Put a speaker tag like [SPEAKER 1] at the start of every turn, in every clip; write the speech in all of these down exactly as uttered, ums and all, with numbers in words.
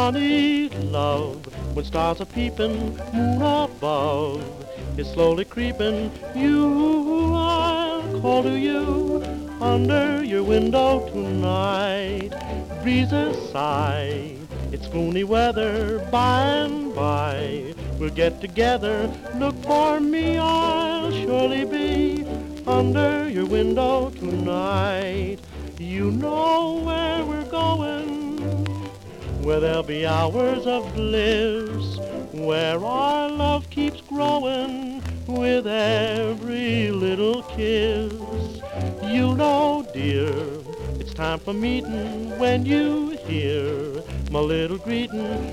[SPEAKER 1] honey, love, when stars are peeping, moon above is slowly creeping. You, I'll call to you under your window tonight. Breezes sigh, it's spoony weather. By and by we'll get together. Look for me, I'll surely be under your window tonight. You know where we're going, where there'll be hours of bliss, where our love keeps growing with every little kiss. You know, dear, it's time for meeting. When you hear my little greeting,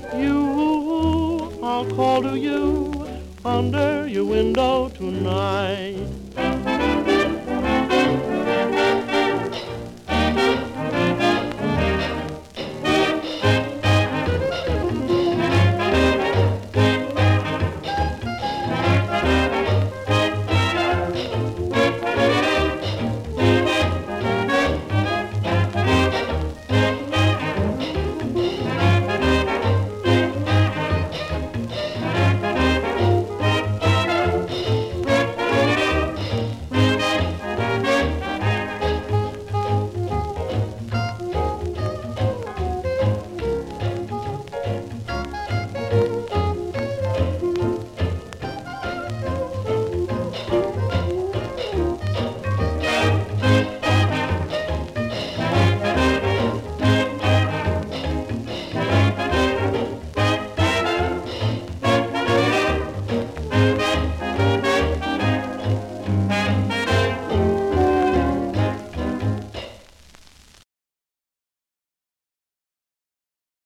[SPEAKER 1] you, I'll call to you under your window tonight.